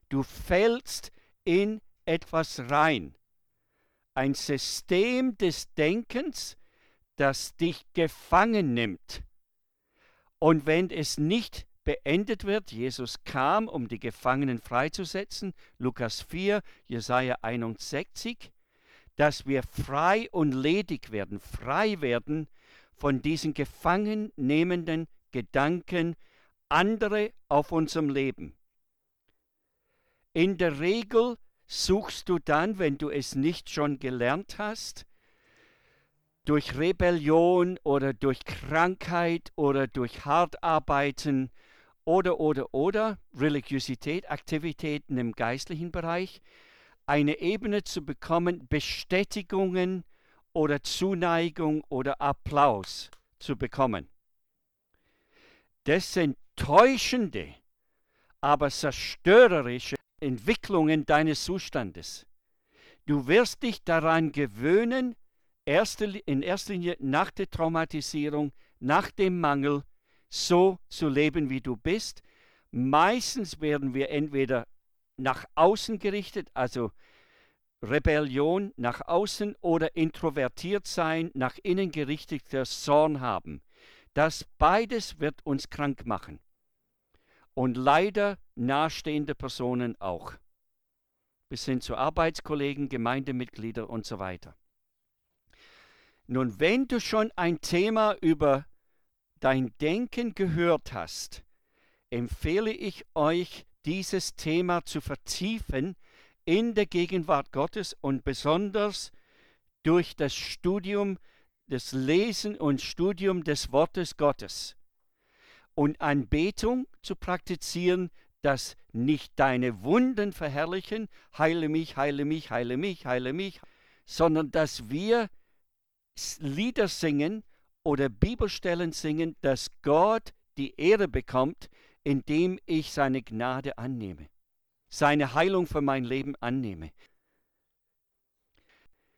Du fällst in etwas rein. Ein System des Denkens, das dich gefangen nimmt. Und wenn es nicht beendet wird, Jesus kam, um die Gefangenen freizusetzen, Lukas 4, Jesaja 61, dass wir frei und ledig werden, frei werden von diesen gefangennehmenden Gedanken, andere auf unserem Leben. In der Regel suchst du dann, wenn du es nicht schon gelernt hast, durch Rebellion oder durch Krankheit oder durch Hartarbeiten oder Religiosität, Aktivitäten im geistlichen Bereich, eine Ebene zu bekommen, Bestätigungen oder Zuneigung oder Applaus zu bekommen. Das sind täuschende, aber zerstörerische Entwicklungen deines Zustandes. Du wirst dich daran gewöhnen, in erster Linie nach der Traumatisierung, nach dem Mangel, so zu leben, wie du bist. Meistens werden wir entweder nach außen gerichtet, also Rebellion nach außen, oder introvertiert sein, nach innen gerichteter Zorn haben. Das beides wird uns krank machen. Und leider nahestehende Personen auch. Bis hin zu Arbeitskollegen, Gemeindemitglieder und so weiter. Nun, wenn du schon ein Thema über dein Denken gehört hast, empfehle ich euch, dieses Thema zu vertiefen in der Gegenwart Gottes und besonders durch das Studium, das Lesen und Studium des Wortes Gottes. Und Anbetung zu praktizieren, das nicht deine Wunden verherrlichen, heile mich, heile mich, heile mich, heile mich, sondern dass wir Lieder singen oder Bibelstellen singen, dass Gott die Ehre bekommt, indem ich seine Gnade annehme, seine Heilung für mein Leben annehme.